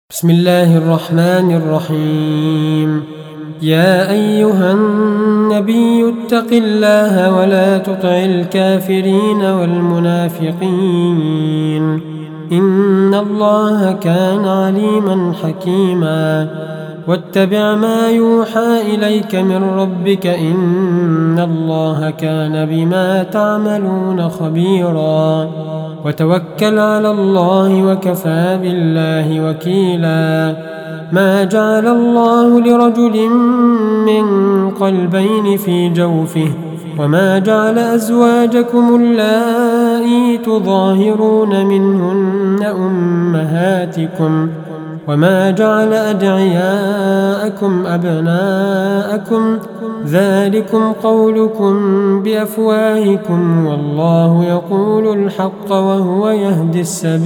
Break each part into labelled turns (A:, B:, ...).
A: بسم الله الرحمن الرحيم. يا أيها النبي اتق الله ولا تطع الكافرين والمنافقين، إن الله كان عليما حكيما. واتبع ما يوحى إليك من ربك، إن الله كان بما تعملون خبيرا. وتوكل على الله وكفى بالله وكيلا. ما جعل الله لرجل من قلبين في جوفه، وما جعل أزواجكم اللائي تظاهرون منهن أمهاتكم، وما جعل أدعياءكم أبناءكم، ذلكم قولكم بأفواهكم، والله يقول الحق وهو يهدي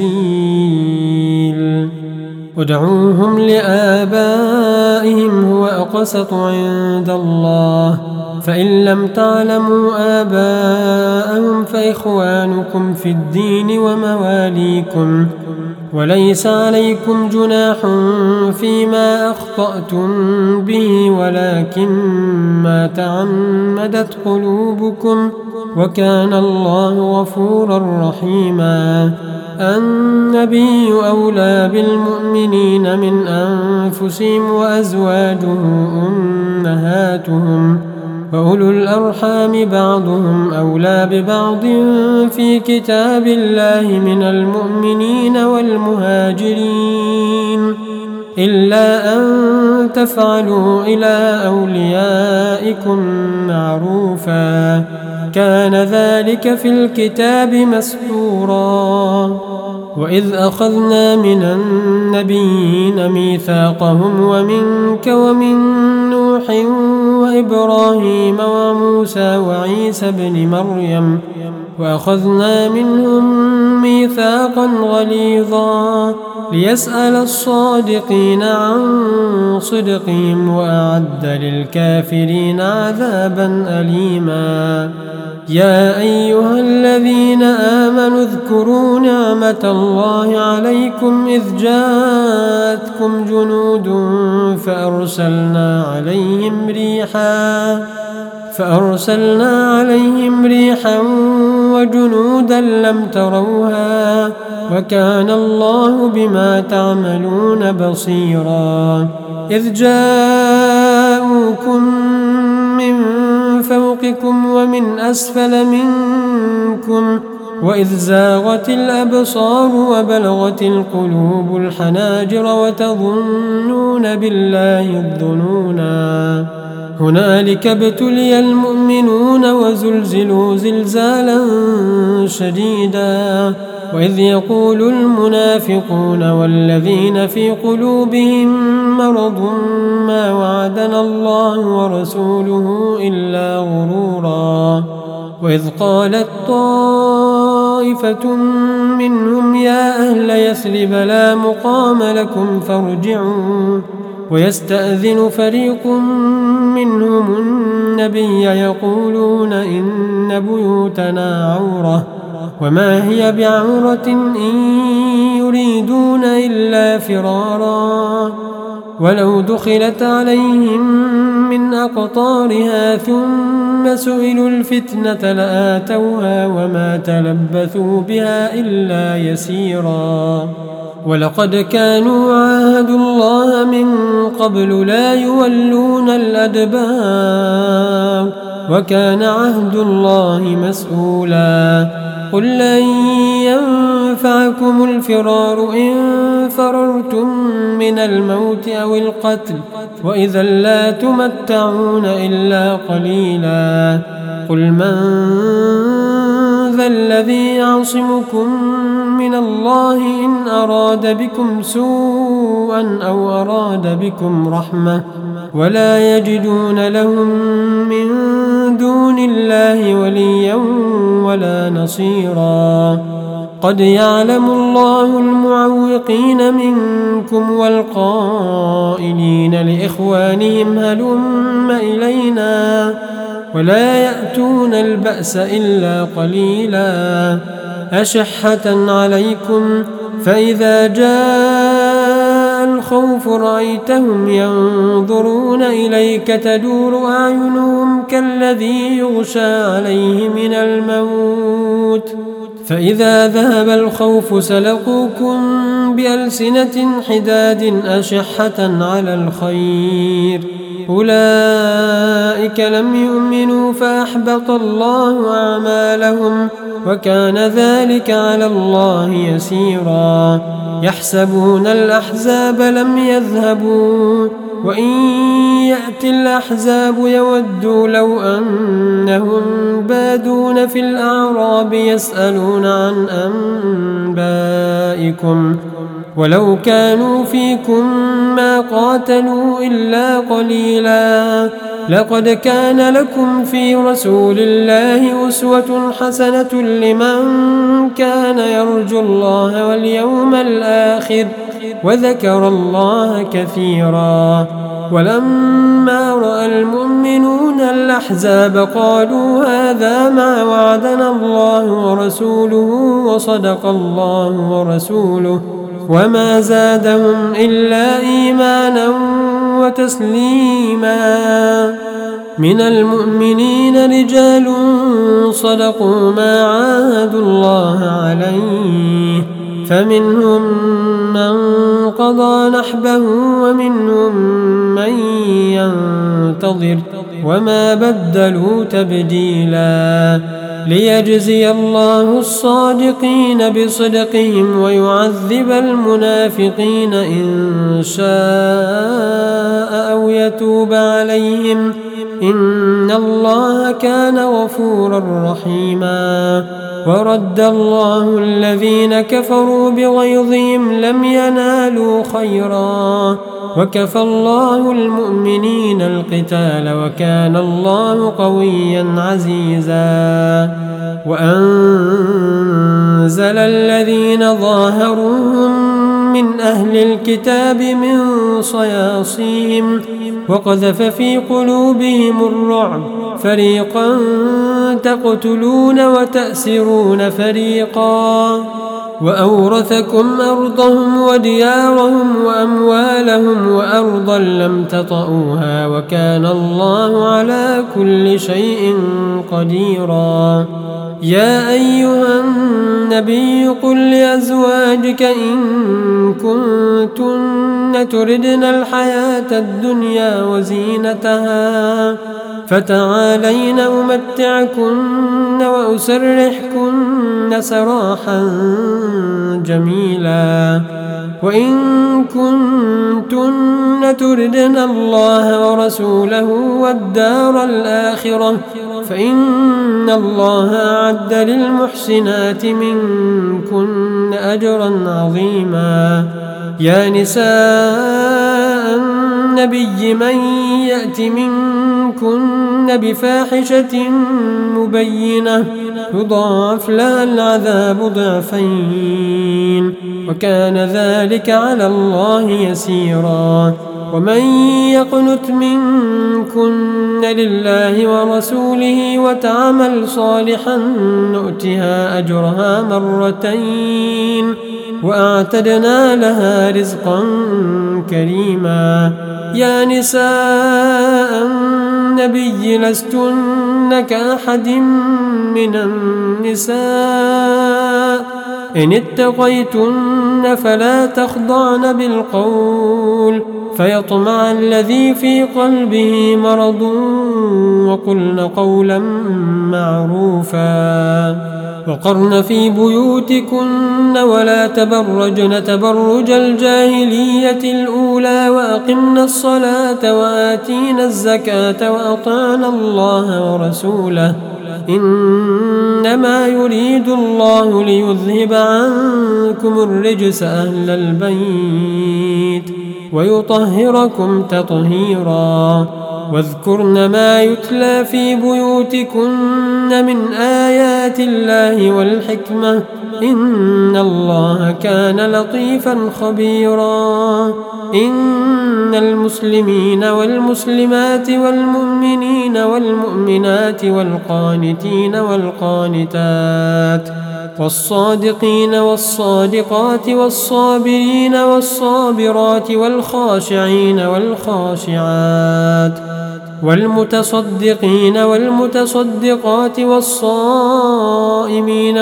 A: السبيل. ادعوهم لآبائهم هو أقسط عند الله، فإن لم تعلموا آباءهم فإخوانكم في الدين ومواليكم، وليس عليكم جناح فيما أخطأتم به، ولكن ما تعمدت قلوبكم، وكان الله غفورا رحيما. النبي أولى بالمؤمنين من أنفسهم، وأزواجه أمهاتهم، وأولو الأرحام بعضهم أولى ببعض في كتاب الله من المؤمنين والمهاجرين، إلا أن تفعلوا إلى أوليائكم معروفا، كان ذلك في الكتاب مسطورا. وإذ أخذنا من النبيين ميثاقهم ومنك ومن نوح وإبراهيم وموسى وعيسى بن مريم، وأخذنا منهم ميثاقا غليظا، ليسأل الصادقين عن صدقهم، وأعد للكافرين عذابا أليما. يا أيها الذين آمنوا اذكروا نعمة الله عليكم إذ جاءتكم جنود فأرسلنا عليهم ريحا وجنودا لم تروها، وكان الله بما تعملون بصيرا. إذ جاءوكم من فوقكم ومن أسفل منكم، وإذ زاغت الأبصار وبلغت القلوب الحناجر وتظنون بالله الظنونا. هنالك ابتلي المؤمنون وزلزلوا زلزالا شديدا. وإذ يقول المنافقون والذين في قلوبهم مرض ما وعدنا الله ورسوله إلا غرورا. وإذ قالت طائفة منهم يا أهل يثرب لا مقام لكم فارجعوا، ويستأذن فريق منهم النبي يقولون إن بيوتنا عورة، وما هي بعورة إن يريدون إلا فرارا. ولو دخلت عليهم من أقطارها ثم سئلوا الفتنة لآتوها وما تلبثوا بها إلا يسيرا. ولقد كانوا عاهدوا الله من قبل لا يولون الأدبار، وكان عهد الله مسؤولا. قل لن ينفعكم الفرار إن فررتم من الموت أو القتل، وإذا لا تمتعون إلا قليلا. قل من ذا الذي يعصمكم من الله إن أراد بكم سوءا أو أراد بكم رحمة، ولا يجدون لهم من دون الله وليا ولا نصيرا. قد يعلم الله المعوقين منكم والقائلين لإخوانهم هلم إلينا، ولا يأتون البأس إلا قليلا. أشحة عليكم، فإذا جاء الخوف رأيتهم ينظرون إليك تدور أعينهم كالذي يغشى عليه من الموت فإذا ذهب الخوف سلقوكم بألسنة حداد أشحة على الخير أولئك لم يؤمنوا فأحبط الله أعمالهم وكان ذلك على الله يسيرا يحسبون الأحزاب لم يذهبوا وإن يأتي الأحزاب يودوا لو أنهم بادون في الأعراب يسألون عن أنبائكم ولو كانوا فيكم ما قاتلوا إلا قليلا لقد كان لكم في رسول الله أسوة حسنة لمن كان يرجو الله واليوم الآخر وذكر الله كثيرا ولما رأى المؤمنون الأحزاب قالوا هذا ما وعدنا الله ورسوله وصدق الله ورسوله وما زادهم إلا إيمانا وتسليما من المؤمنين رجال صدقوا ما عاهدوا الله عليه فمنهم من قضى نحبه ومنهم من ينتظر وما بدلوا تبديلا ليجزي الله الصادقين بصدقهم ويعذب المنافقين إن شاء أو يتوب عليهم إن الله كان غفورا رحيما ورد الله الذين كفروا بغيظهم لم ينالوا خيرا وكفى الله المؤمنين القتال وكان الله قويا عزيزا وأنزل الذين ظاهروهم من أهل الكتاب من صياصيهم وقذف في قلوبهم الرعب فريقا تقتلون وتأسرون فريقا وأورثكم أرضهم وديارهم وأموالهم وأرضا لم تطئوها وكان الله على كل شيء قديرا يا أيها النبي قل لأزواجك إن كنتن تردن الحياة الدنيا وزينتها فتعالين أمتعكن وأسرحكن سراحا جميلا وإن كنتن تردن الله ورسوله والدار الآخرة فإن الله أعد للمحسنات منكن أجرا عظيما يا نساء النبي من يأت منكن بفاحشة مبينة يضاعف لها العذاب ضعفين وكان ذلك على الله يسيرا ومن يقنت منكن لله ورسوله وتعمل صالحا نؤتها أجرها مرتين وأعتدنا لها رزقا كريما يا نساء النبي لستن كأحد من النساء إن اتقيتن فلا تخضعن بالقول فيطمع الذي في قلبه مرض وقلن قولا معروفا وقرن في بيوتكن ولا تبرجن تبرج الجاهلية الأولى وأقمن الصلاة وآتينا الزكاة وأطعنا الله ورسوله إنما يريد الله ليذهب عنكم الرجس أهل البيت ويطهركم تطهيرا واذكرن ما يتلى في بيوتكن من آيات الله والحكمة إن الله كان لطيفا خبيرا إن المسلمين والمسلمات والمؤمنين والمؤمنات والقانتين والقانتات والصادقين والصادقات والصابرين والصابرات والخاشعين والخاشعات والمتصدقين والمتصدقات والصائمين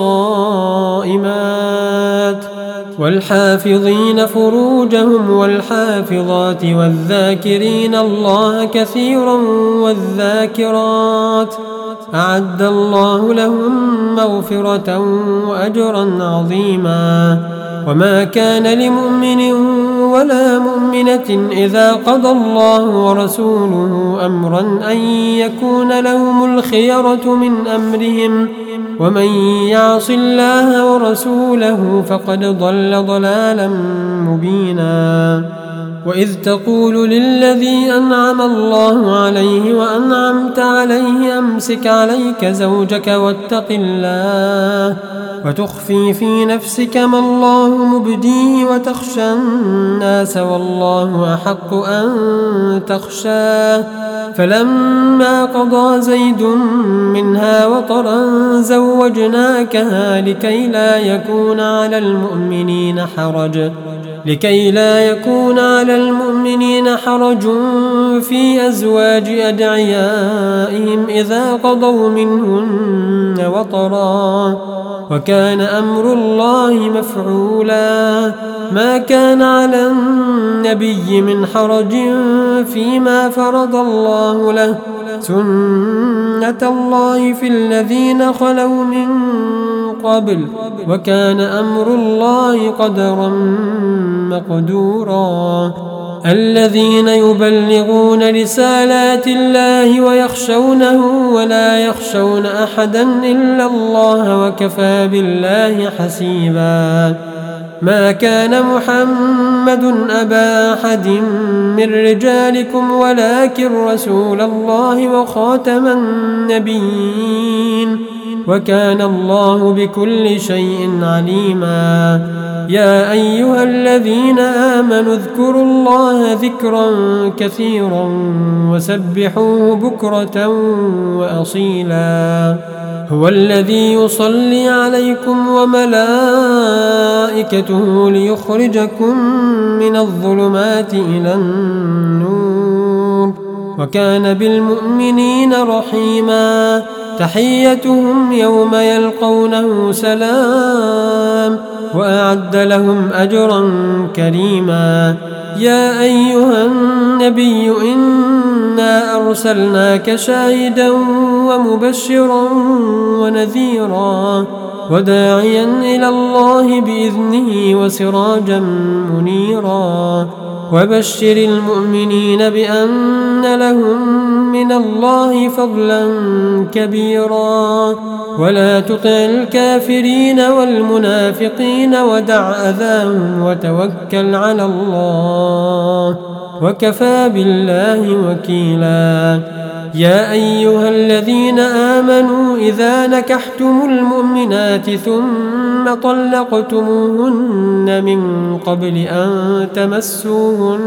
A: والصائمات والحافظين فروجهم والحافظات والذاكرين الله كثيرا والذاكرات أعد الله لهم مغفرة وأجرا عظيما. وما كان لمؤمن ولا مؤمنة إذا قضى الله ورسوله أمرا أن يكون لهم الخيرة من أمرهم ومن يعص الله ورسوله فقد ضل ضلالا مبينا. وإذ تقول للذي أنعم الله عليه وأنعمت عليه أمسك عليك زوجك واتق الله وتخفي في نفسك ما الله مبديه وتخشى الناس والله أحق أن تخشاه فلما قضى زيد منها وطرا زوجناكها لكي لا يكون على المؤمنين حرج في أزواج أدعيائهم إذا قضوا منهن وطرا وكان أمر الله مفعولا. ما كان على النبي من حرج فيما فرض الله له سنة الله في الذين خلوا من قبل وكان أمر الله قدرا مقدورا. الذين يبلغون رسالات الله ويخشونه ولا يخشون أحدا إلا الله وكفى بالله حسيبا. ما كان محمد أبا أحد من رجالكم ولكن رسول الله وخاتم النبيين وكان الله بكل شيء عليما. يا أيها الذين آمنوا اذكروا الله ذكرا كثيرا وسبحوه بكرة وأصيلا. هو الذي يصلي عليكم وملائكته ليخرجكم من الظلمات إلى النور وكان بالمؤمنين رحيما. تحيتهم يوم يلقونه سلام وأعد لهم أجرا كريما. يا أيها النبي إنا أرسلناك شاهدا ومبشرا ونذيرا وداعيا إلى الله بإذنه وسراجا منيرا. وبشر المؤمنين بأن لهم من الله فضلا كبيرا ولا تطع الكافرين والمنافقين ودع أذاهم وتوكل على الله وكفى بالله وكيلا. يا أيها الذين آمنوا إذا نكحتم المؤمنات ثم طلقتموهن من قبل أن تمسوهن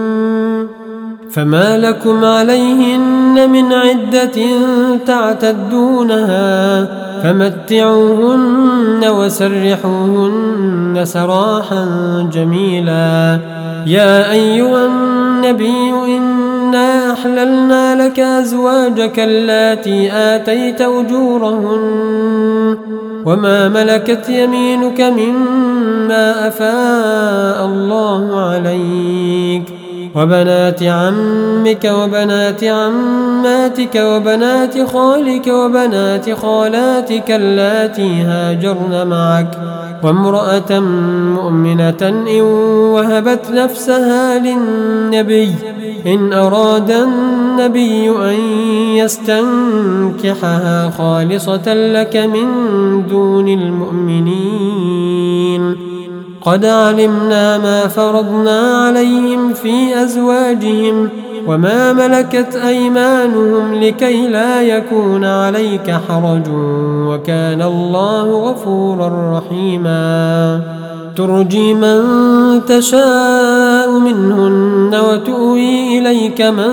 A: فما لكم عليهن من عدة تعتدونها فمتعوهن وسرحوهن سراحا جميلا. يا أيها النبي إنا أحللنا لك أزواجك اللاتي آتيت أجورهن وما ملكت يمينك مما أفاء الله عليك وبنات عمك وبنات عماتك وبنات خالك وبنات خالاتك اللاتي هاجرن معك وامرأة مؤمنة إن وهبت نفسها للنبي إن أراد النبي أن يستنكحها خالصة لك من دون المؤمنين. قد علمنا ما فرضنا عليهم في أزواجهم وما ملكت أيمانهم لكي لا يكون عليك حرج وكان الله غفورا رحيما. ترجي من تشاء منهن يؤتك من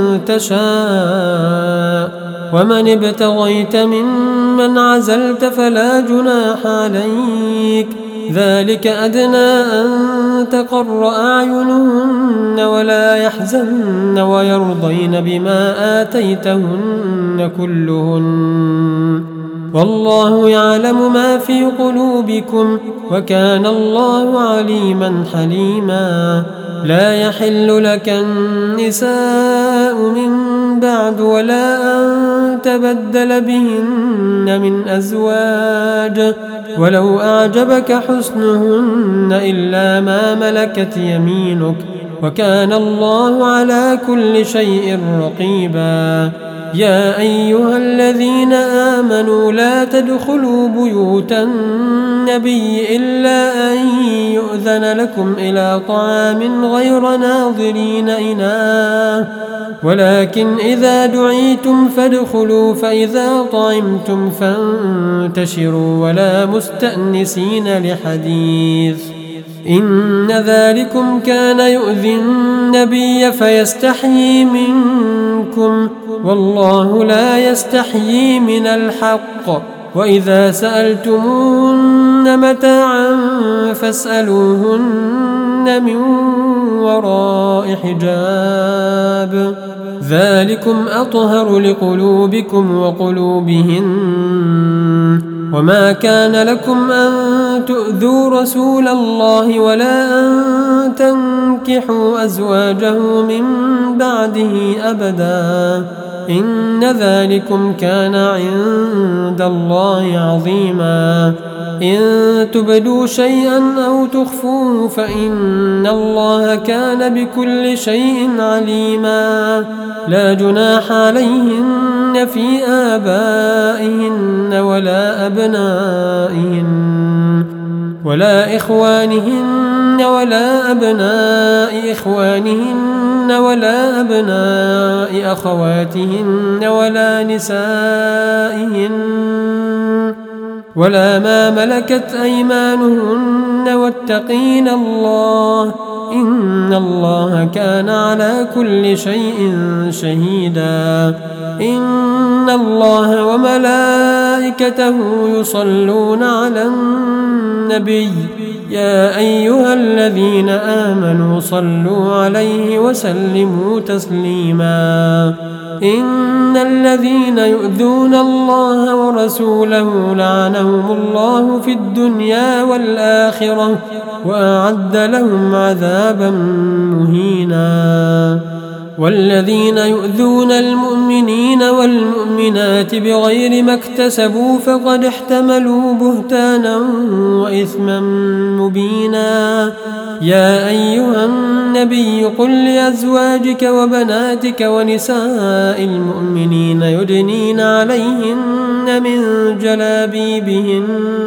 A: تشاء ومن ابتغيت ممن عزلت فلا جناح عليك ذلك أدنى أن تقر أعينهن ولا يحزن ويرضين بما آتيتهن كلهن والله يعلم ما في قلوبكم وكان الله عليما حليما لا يحل لك النساء من بعد ولا أن تبدل بهن من أزواج ولو أعجبك حسنهن إلا ما ملكت يمينك وكان الله على كل شيء رقيبا يا أيها الذين آمنوا لا تدخلوا بيوت النبي إلا أن يؤذن لكم إلى طعام غير ناظرين إناه ولكن إذا دعيتم فادخلوا فإذا طعمتم فانتشروا ولا مستأنسين لحديث إن ذلكم كان يؤذي النبي فيستحيي منكم والله لا يستحيي من الحق وإذا سألتموهن متاعا فاسألوهن من وراء حجاب ذلكم أطهر لقلوبكم وقلوبهن وما كان لكم أن تؤذوا رسول الله ولا أن تنكحوا أزواجه من بعده أبدا إن ذلكم كان عند الله عظيما إن تبدوا شيئا أو تخفوه فإن الله كان بكل شيء عليما لا جناح عليهن في آبائهن ولا أبنائهن ولا إخوانهن ولا أبناء إخوانهن ولا أبناء أخواتهن ولا نسائهن ولا ما ملكت أيمانهن واتقين الله إن الله كان على كل شيء شهيدا إن الله وملائكته يصلون على النبي يا أيها الذين آمنوا صلوا عليه وسلموا تسليما إن الذين يؤذون الله ورسوله لعنهم الله في الدنيا والآخرة وأعد لهم عذابا مهينا والذين يؤذون المؤمنين والمؤمنات بغير ما اكتسبوا فقد احتملوا بهتانا وإثما مبينا يا أيها النبي قل لأزواجك وبناتك ونساء المؤمنين يدنين عليهن من جلابيبهن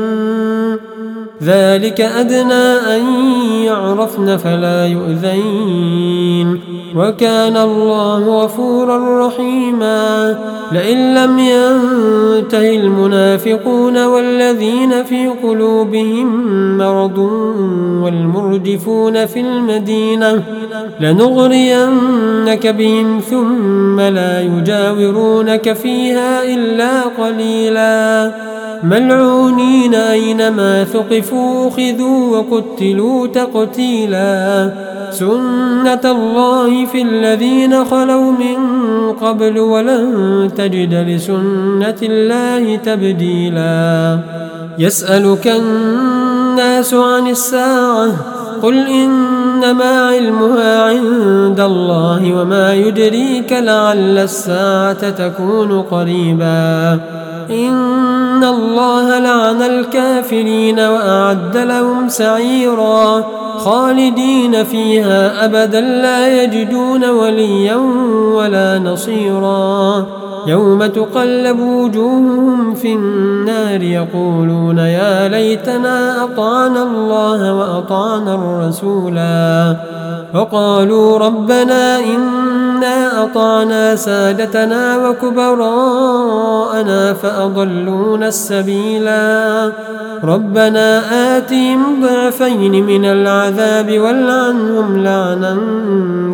A: ذلك أدنى أن يعرفن فلا يؤذين وكان الله غفورا رحيما لئن لم ينته المنافقون والذين في قلوبهم مرض والمرجفون في المدينة لنغرينك بهم ثم لا يجاورونك فيها إلا قليلا ملعونين أينما ثقفوا أخذوا وقتلوا تقتيلا سنة الله في الذين خلوا من قبل ولن تجد لسنة الله تبديلا يسألك الناس عن الساعة قل إنما علمها عند الله وما يدريك لعل الساعة تكون قريبا إن الله لعن الكافرين وأعد لهم سعيرا خالدين فيها أبدا لا يجدون وليا ولا نصيرا يوم تقلب وجوههم في النار يقولون يا ليتنا أطعنا الله وأطعنا الرسولا وقالوا ربنا إنا أطعنا سادتنا وكبراءنا فأضلونا السبيلا ربنا آتهم ضعفين من العذاب والعنهم لعنا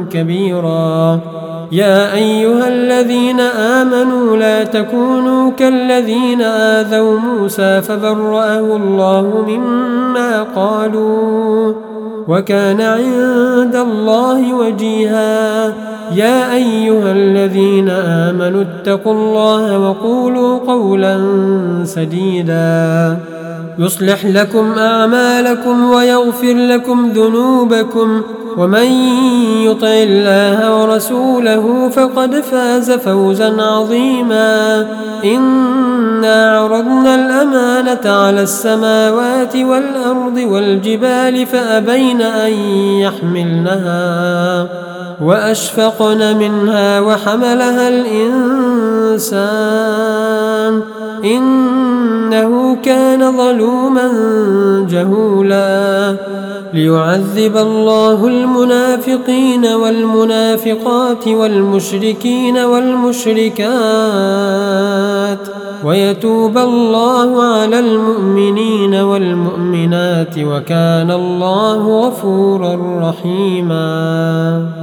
A: كبيرا. يا أيها الذين آمنوا لا تكونوا كالذين آذوا موسى فبرأه الله مما قالوا وكان عند الله وجيها. يا أيها الذين آمنوا اتقوا الله وقولوا قولا سديدا يصلح لكم أعمالكم ويغفر لكم ذنوبكم ومن يطع الله ورسوله فقد فاز فوزا عظيما. إنا عرضنا الأمانة على السماوات والأرض والجبال فأبين أن يحملنها وأشفقن منها وحملها الإنسان إنه كان ظلوما جهولا. ليعذب الله المنافقين والمنافقات والمشركين والمشركات ويتوب الله على المؤمنين والمؤمنات وكان الله غفورا رحيما.